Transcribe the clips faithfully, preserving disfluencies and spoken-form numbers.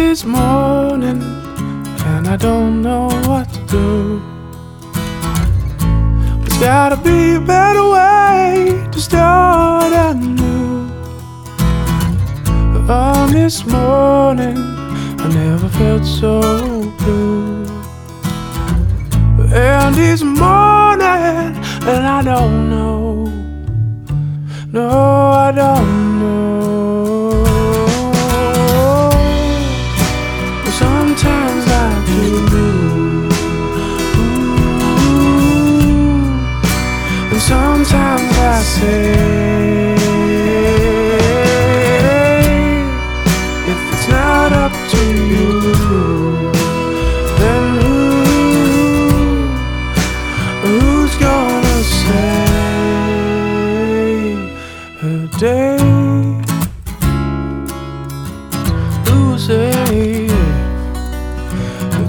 it's morning and I don't know what to do. There's gotta be a better way to start anew. But on this morning I never felt so blue. And it's morning and I don't know. No, I don't know. But sometimes I do. Ooh. And sometimes I say, if it's not up to you, then who, who's gonna save her day? Who'll save her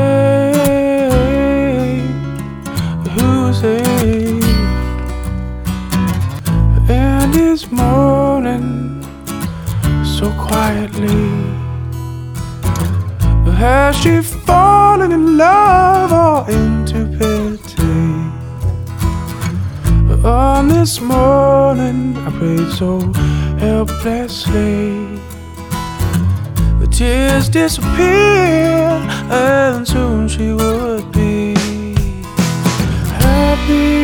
day? Who'll save? And this morning, so quietly, has she fallen in love or into pity? On this morning I prayed so helplessly. The tears disappeared and soon she would be happy.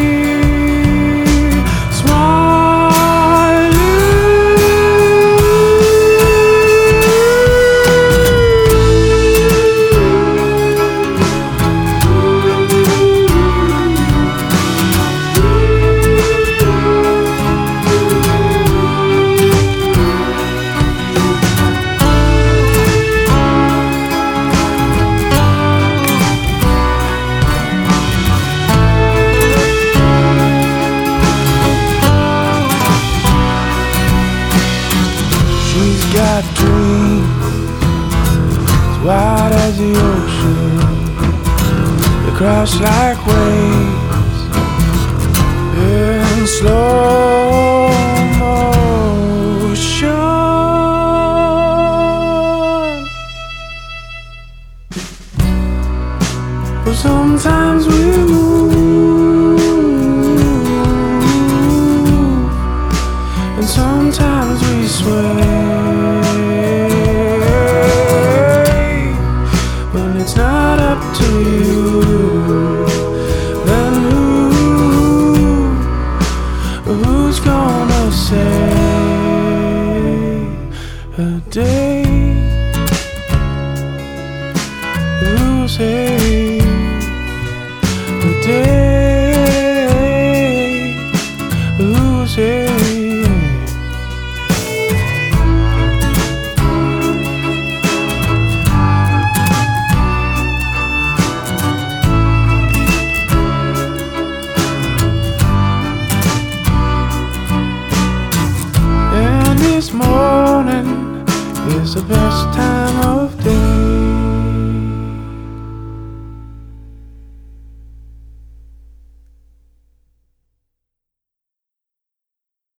She's got dreams as wide as the ocean. They crash like waves in slow motion. But sometimes we move, and sometimes we sway. When it's not up to you, then who, who's gonna save a day? Who'll save a day? Who'll save? This morning is the best time of day.